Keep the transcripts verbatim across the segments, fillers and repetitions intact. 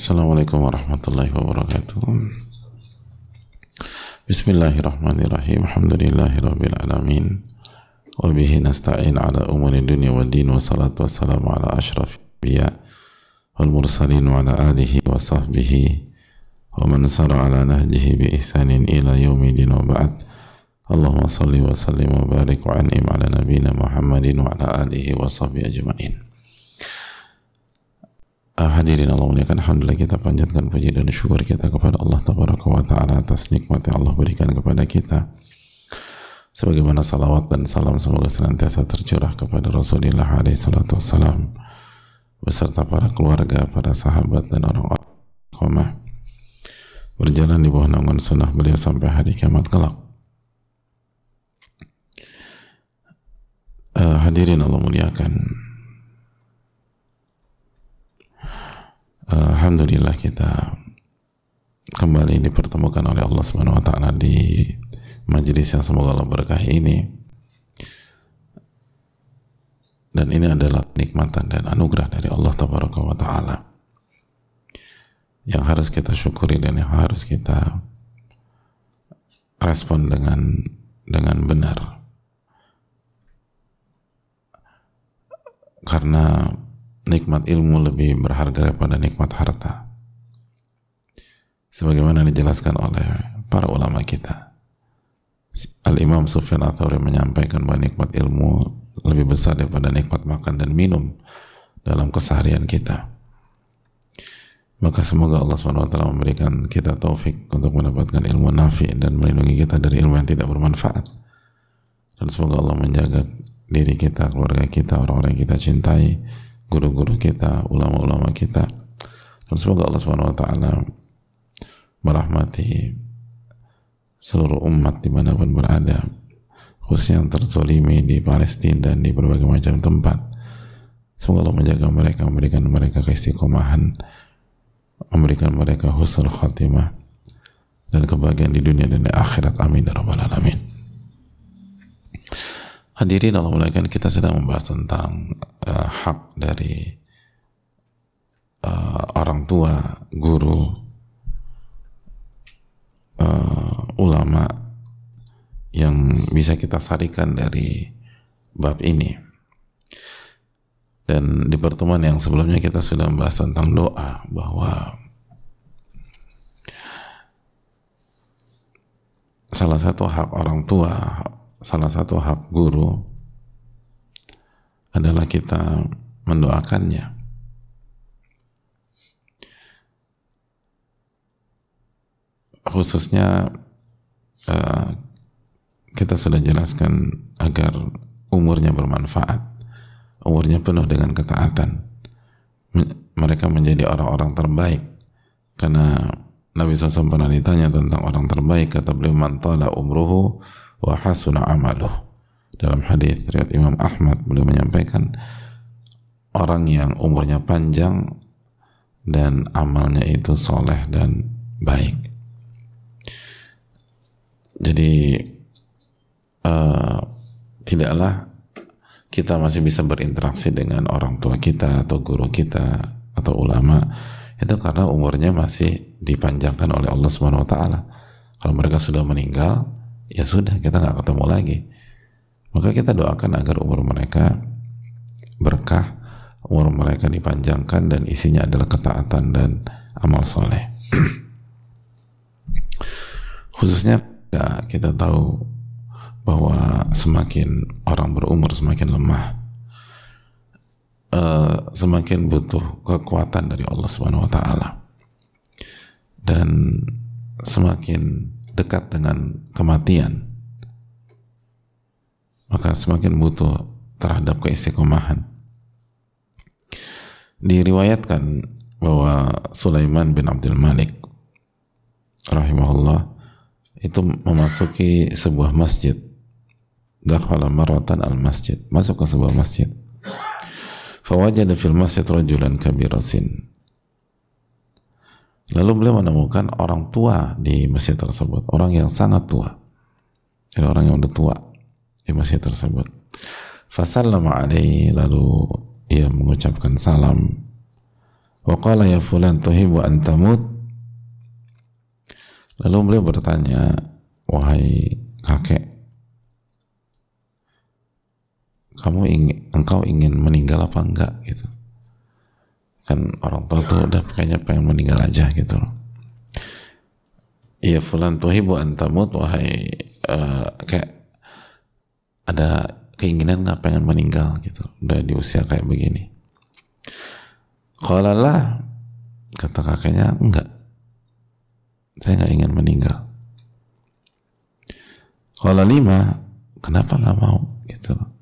Assalamualaikum warahmatullahi wabarakatuh. Bismillahirrahmanirrahim. Alhamdulillahirabbil alamin. Wa bihi nasta'in ala umuri dunya waddin, wa salatu wassalamu ala asyrafil anbiya wal mursalin wa ala alihi wa sahbihi wa man sara ala nahjihi bi ihsanin ila yaumidin, wa ba'd. Allahumma salli wa sallim wa barik wa an'im ala nabiyyina Muhammadin wa ala alihi wa sahbihi ajma'in. Hadirin Allah muliakan, alhamdulillah kita panjatkan puji dan syukur kita kepada Allah Tabaraka wa Ta'ala atas nikmat yang Allah berikan kepada kita, sebagaimana salawat dan salam semoga senantiasa tercurah kepada Rasulullah alaihi salatu wassalam beserta para keluarga, para sahabat dan orang-orang qomah berjalan di bawah naungan sunnah beliau sampai hari kiamat kelak. uh, Hadirin Allah muliakan, alhamdulillah kita kembali dipertemukan oleh Allah Subhanahu wa Ta'ala di majelis yang semoga Allah berkahi ini, dan ini adalah nikmatan dan anugerah dari Allah Tabaraka wa Ta'ala yang harus kita syukuri dan yang harus kita respon dengan dengan benar, karena nikmat ilmu lebih berharga daripada nikmat harta, sebagaimana dijelaskan oleh para ulama kita. Al-Imam Sufyan Ats-Tsauri menyampaikan bahwa nikmat ilmu lebih besar daripada nikmat makan dan minum dalam keseharian kita. Maka semoga Allah subhanahu wa taala memberikan kita taufik untuk mendapatkan ilmu nafi dan melindungi kita dari ilmu yang tidak bermanfaat, dan semoga Allah menjaga diri kita, keluarga kita, orang-orang yang kita cintai, guru-guru kita, ulama-ulama kita, dan semoga Allah subhanahu wa taala merahmati seluruh umat dimanapun berada, khususnya yang terzolimi di Palestina dan di berbagai macam tempat. Semoga Allah menjaga mereka, memberikan mereka keistiqomahan, memberikan mereka husnul khatimah dan kebahagiaan di dunia dan di akhirat. Amin ya rabbal alamin. Hadirin Allah muliakan, kita sedang membahas tentang uh, hak dari uh, orang tua, guru, uh, ulama yang bisa kita sarikan dari bab ini. Dan di pertemuan yang sebelumnya kita sudah membahas tentang doa, bahwa salah satu hak orang tua, salah satu hak guru adalah kita mendoakannya. Khususnya uh, kita sudah jelaskan agar umurnya bermanfaat, umurnya penuh dengan ketaatan, mereka menjadi orang-orang terbaik. Karena Nabi shallallahu alaihi wasallam pernah ditanya tentang orang terbaik, kata beliau, man tala umruhu wa hasuna amaluh. Dalam hadis riwayat Imam Ahmad, beliau menyampaikan orang yang umurnya panjang dan amalnya itu soleh dan baik. Jadi uh, tidaklah kita masih bisa berinteraksi dengan orang tua kita atau guru kita atau ulama itu karena umurnya masih dipanjangkan oleh Allah Subhanahu wa taala. Kalau mereka sudah meninggal, ya sudah, kita nggak ketemu lagi. Maka kita doakan agar umur mereka berkah, umur mereka dipanjangkan dan isinya adalah ketaatan dan amal soleh. Khususnya ya, kita tahu bahwa semakin orang berumur semakin lemah, uh, semakin butuh kekuatan dari Allah Subhanahu wa taala, dan semakin dekat dengan kematian, maka semakin butuh terhadap keistiqomahan. Diriwayatkan bahwa Sulaiman bin Abdul Malik rahimahullah itu memasuki sebuah masjid. Dakhala marratan al-masjid, masuk ke sebuah masjid. Fawajada fil masjid rajulan kabirasin. Lalu beliau menemukan orang tua di masjid tersebut, orang yang sangat tua, jadi orang yang udah tua di masjid tersebut. Fasallama alaihi, lalu ia mengucapkan salam Wa qala ya fulan tuhibbu an tamut. Lalu beliau bertanya, wahai kakek, kamu ingin, engkau ingin meninggal apa enggak gitu. Kan orang tua tuh udah kayaknya pengen meninggal aja gitu loh. Ya fulan tuhibbu an tamut, wahai uh, kayak ada keinginan nggak pengen meninggal gitu, udah di usia kayak begini. Qala la, kata kakeknya, enggak, saya nggak ingin meninggal. Qala lima, kenapa nggak mau gitu loh.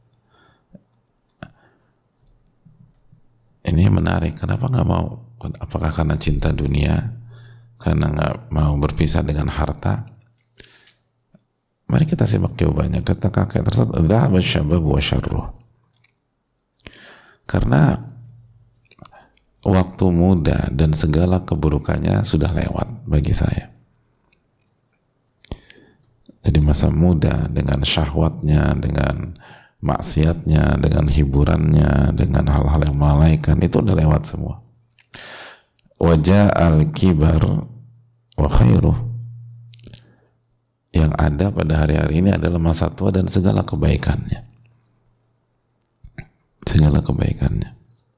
Ini menarik, kenapa nggak mau? Apakah karena cinta dunia, karena nggak mau berpisah dengan harta? Mari kita simak jawabannya. Kata kakek tersebut, dhahaba syabab wa syarruh. Karena waktu muda dan segala keburukannya sudah lewat bagi saya. Jadi masa muda dengan syahwatnya, dengan maksiatnya, dengan hiburannya, dengan hal-hal yang melalaikan, itu udah lewat semua. Wajah al-kibar wa khairuh. Yang ada pada hari-hari ini adalah masa tua dan segala kebaikannya. Segala kebaikannya.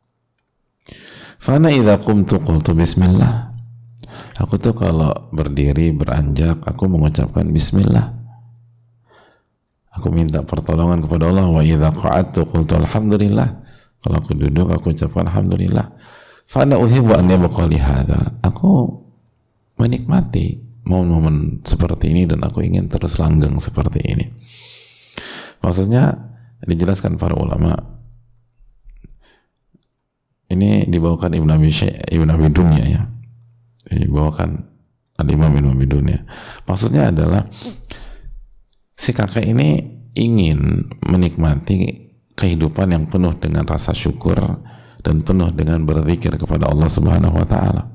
Fana idza qumtu qultu bismillah. Aku tuh kalau berdiri, beranjak, aku mengucapkan bismillah. Aku minta pertolongan kepada Allah. Wa idza qa'adtu qultu alhamdulillah. Kalau aku duduk, aku ucapkan alhamdulillah. Fana uhibbu an yabqa li hadza. Aku menikmati momen-momen seperti ini dan aku ingin terus langgeng seperti ini. Maksudnya dijelaskan para ulama, ini dibawakan Ibn Abi Syai, Ibn Abi Dunya ya, dibawakan Al-Imam Ibn Abi Dunya. Maksudnya adalah si kakek ini ingin menikmati kehidupan yang penuh dengan rasa syukur dan penuh dengan berzikir kepada Allah Subhanahu wa Ta'ala,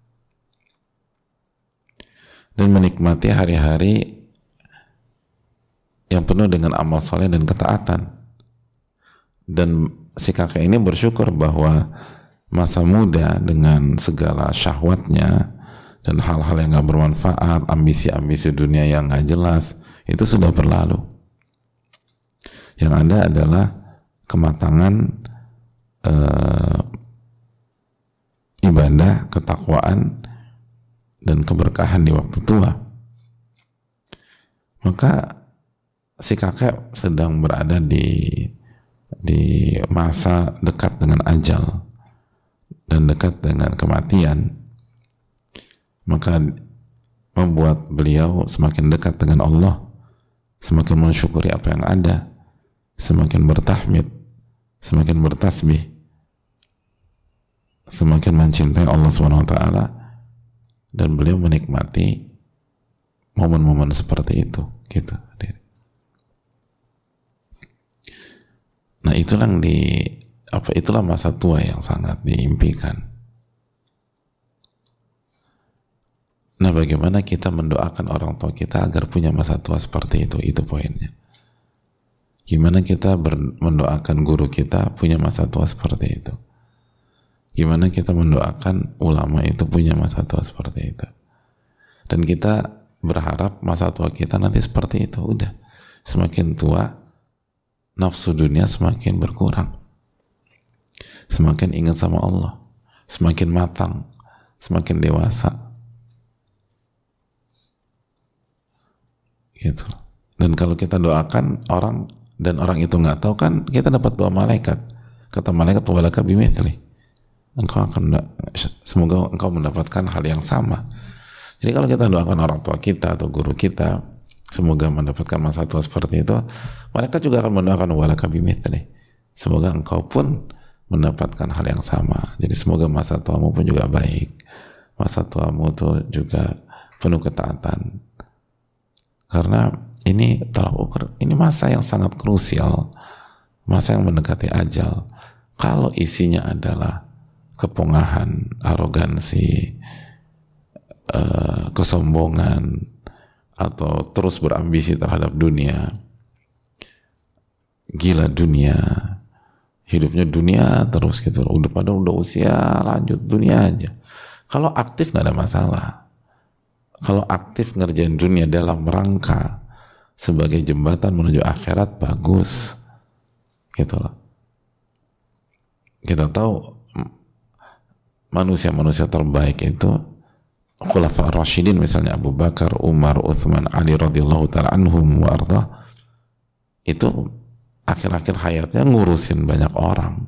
dan menikmati hari-hari yang penuh dengan amal soleh dan ketaatan. Dan si kakek ini bersyukur bahwa masa muda dengan segala syahwatnya dan hal-hal yang gak bermanfaat, ambisi-ambisi dunia yang gak jelas, itu sudah berlalu. Yang ada adalah kematangan eh, ibadah, ketakwaan, dan keberkahan di waktu tua. Maka si kakek sedang berada di di masa dekat dengan ajal dan dekat dengan kematian, maka membuat beliau semakin dekat dengan Allah, semakin mensyukuri apa yang ada, semakin bertahmid, semakin bertasbih, semakin mencintai Allah subhanahu wa taala, dan beliau menikmati momen-momen seperti itu gitu. Nah, itulah yang di apa itulah masa tua yang sangat diimpikan. Nah, bagaimana kita mendoakan orang tua kita agar punya masa tua seperti itu? Itu poinnya. Gimana kita ber, mendoakan guru kita punya masa tua seperti itu? Gimana kita mendoakan ulama itu punya masa tua seperti itu? Dan kita berharap masa tua kita nanti seperti itu. Udah, semakin tua, nafsu dunia semakin berkurang, semakin ingat sama Allah, semakin matang, semakin dewasa, gitu. Dan kalau kita doakan orang dan orang itu nggak tahu, kan kita dapat doa malaikat. Kata malaikat, walaka bimithli, engkau akan semoga engkau mendapatkan hal yang sama. Jadi kalau kita doakan orang tua kita atau guru kita semoga mendapatkan masa tua seperti itu, mereka juga akan mendoakan walaka bimithli, semoga engkau pun mendapatkan hal yang sama. Jadi semoga masa tuamu pun juga baik, masa tuamu tuh juga penuh ketaatan, karena ini tolak ukur, ini masa yang sangat krusial, masa yang mendekati ajal. Kalau isinya adalah kepongahan, arogansi, uh, kesombongan, atau terus berambisi terhadap dunia, gila dunia, hidupnya dunia terus gitu, udah pada udah usia lanjut dunia aja. Kalau aktif nggak ada masalah. Kalau aktif ngerjain dunia dalam rangka sebagai jembatan menuju akhirat, bagus gitu loh. Kita tahu manusia-manusia terbaik itu Khulafa ar-Rasyidin, misalnya Abu Bakar, Umar, Uthman, Ali radhiyallahu ta'ala anhum wa arda, itu akhir-akhir hayatnya ngurusin banyak orang,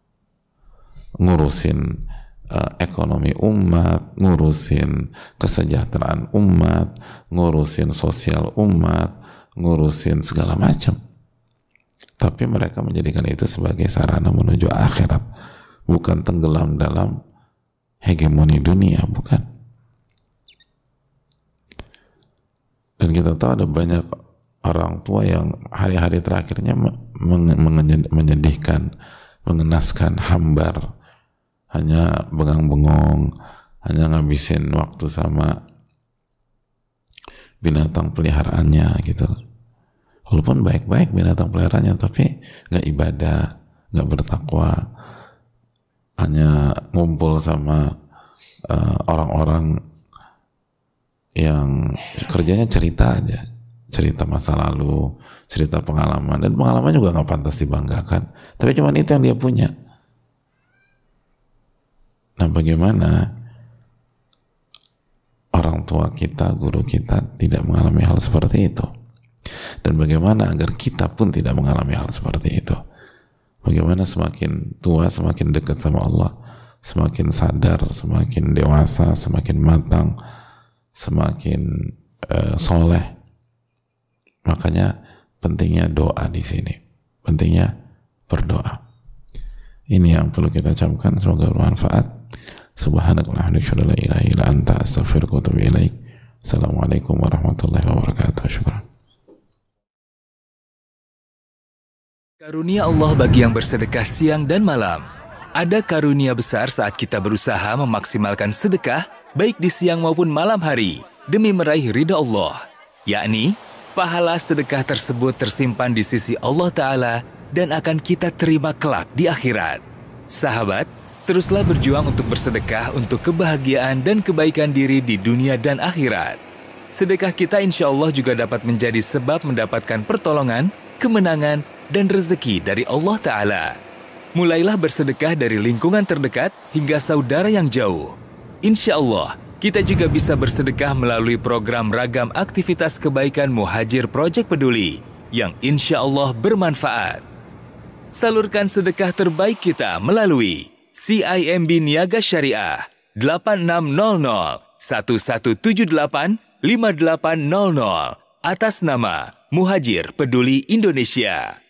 ngurusin uh, ekonomi umat, ngurusin kesejahteraan umat, ngurusin sosial umat, ngurusin segala macam. Tapi mereka menjadikan itu sebagai sarana menuju akhirat, bukan tenggelam dalam hegemoni dunia, bukan. Dan kita tahu ada banyak orang tua yang hari-hari terakhirnya menyedihkan, mengenaskan, hambar, hanya bengang-bengong, hanya ngabisin waktu sama binatang peliharaannya gitu. Walaupun baik-baik binatang peliharaannya, tapi nggak ibadah, nggak bertakwa, hanya ngumpul sama uh, orang-orang yang kerjanya cerita aja, cerita masa lalu, cerita pengalaman, dan pengalaman juga nggak pantas dibanggakan, tapi cuman itu yang dia punya. Nah, bagaimana orang tua kita, guru kita tidak mengalami hal seperti itu? Dan bagaimana agar kita pun tidak mengalami hal seperti itu? Bagaimana semakin tua semakin dekat sama Allah, semakin sadar, semakin dewasa, semakin matang, semakin uh, soleh. Makanya pentingnya doa di sini, pentingnya berdoa. Ini yang perlu kita camkan, semoga bermanfaat. Subhanakallahumma wa bihamdika, la ilaha illa anta, astaghfiruka wa atubu ilaik. Assalamualaikum warahmatullahi wabarakatuh. Syukran. Karunia Allah bagi yang bersedekah siang dan malam. Ada karunia besar saat kita berusaha memaksimalkan sedekah, baik di siang maupun malam hari, demi meraih ridha Allah. Yakni, pahala sedekah tersebut tersimpan di sisi Allah Ta'ala dan akan kita terima kelak di akhirat. Sahabat, teruslah berjuang untuk bersedekah untuk kebahagiaan dan kebaikan diri di dunia dan akhirat. Sedekah kita insya Allah juga dapat menjadi sebab mendapatkan pertolongan, kemenangan, dan rezeki dari Allah Ta'ala. Mulailah bersedekah dari lingkungan terdekat hingga saudara yang jauh. Insya Allah, kita juga bisa bersedekah melalui program ragam aktivitas kebaikan Muhajir Project Peduli yang insya Allah bermanfaat. Salurkan sedekah terbaik kita melalui C I M B Niaga Syariah delapan enam nol nol satu satu tujuh delapan lima delapan nol nol atas nama Muhajir Peduli Indonesia.